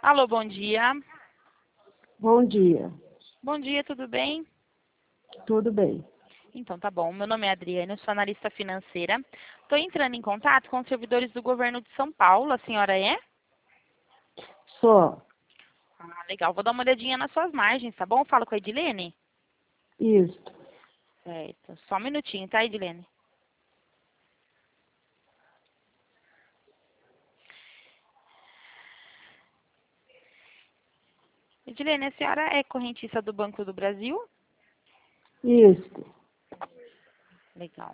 Alô, bom dia. Bom dia, Bom dia, tudo bem? tudo bem? Então, tá bom. Meu nome é Adriana, eu sou analista financeira. Estou entrando em contato com os servidores do governo de São Paulo. A senhora é? Só, Ah, legal. Vou dar uma olhadinha nas suas margens, tá bom? Falo com a Edilene? isto. Certo. Só um minutinho, tá, Edilene? Edilene, a senhora é correntista do Banco do Brasil? Isto. Legal.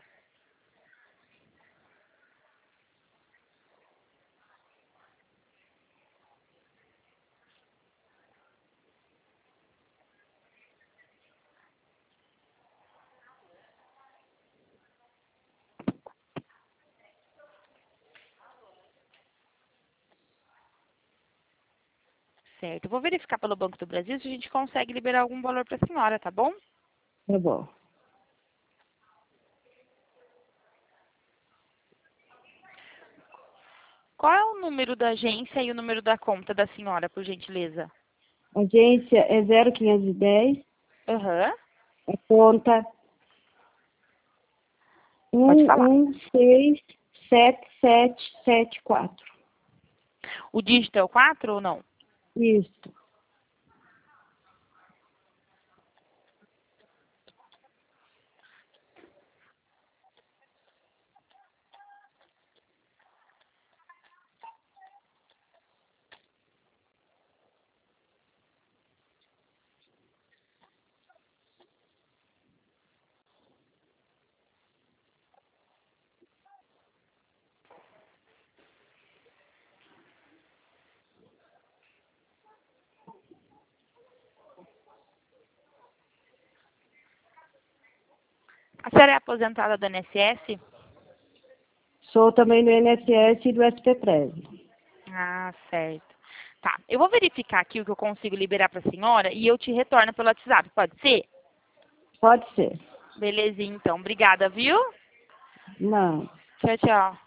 Certo. Eu vou verificar pelo Banco do Brasil se a gente consegue liberar algum valor para a senhora, tá bom? Tá bom. Qual é o número da agência e o número da conta da senhora, por gentileza? Agência é 0510, Aham. a conta Pode falar. 11677774. O dígito é o 4 ou não? Isto. A senhora é aposentada do INSS? Sou também do INSS e do SP13. Ah, certo. Tá. Eu vou verificar aqui o que eu consigo liberar para a senhora e eu te retorno pelo WhatsApp, pode ser? Pode ser. Belezinha, então. Obrigada, viu? Não. Tchau, tchau.